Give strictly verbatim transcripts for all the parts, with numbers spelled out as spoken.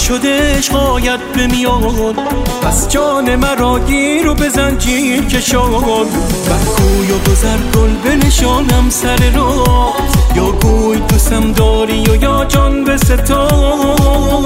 شده عشقایت بمیاد، پس جان مرا گیر و به زنجیر کشان. برگوی و گذر گل بنشانم سر راه، یا گوی دوستم داری و یا جان به ستان.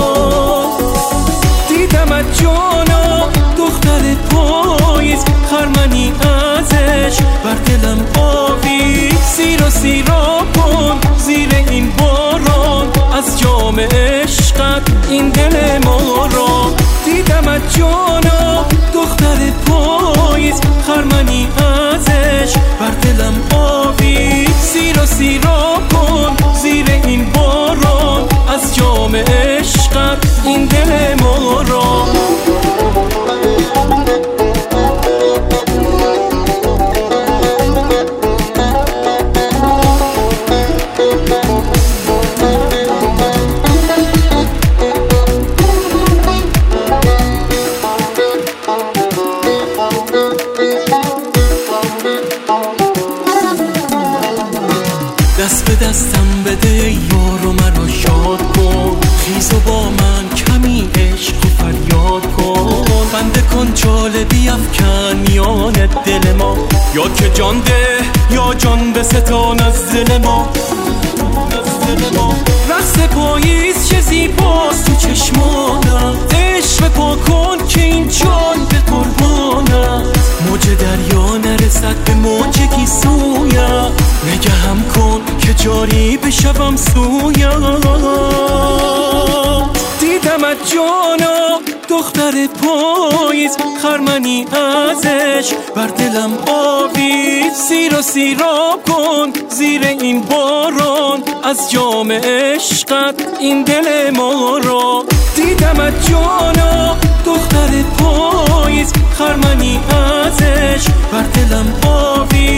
دیدمت جانا دختر پاییز، خرمنی ازش بر دلم آویز. سیر و سیرا کن زیر این باران، از جام عشقت این دل ما را. دیدمت جانا دختر پاییز، خرمنی ازش بر دلم آویز. سیر و سیرا کن زیر این باران، از جام عشقت این دل ما را. دست به دستم بده یار و مرا شاد کن، خیز و با من کمی عشق و فریاد کن. بنده کن جاله بیفکن میان دل ما، یا که جان ده یا جان به ستان از دل ما. رست پاییز چه زیباست تو چشمانم، عشق پا کن که این جان به قربانت. موج دریا نرسد به موج گیسویم، نگهم کن که جاری بشوم سویم. دیدمت جانا دختر پاییز، خرمنی ازش بر دلم آویز. سیر و سیراب کن زیر این باران، از جام عشقت این دل ما را. دیدمت جانا دختر پاییز، خرمنی ازش بر دلم آویز.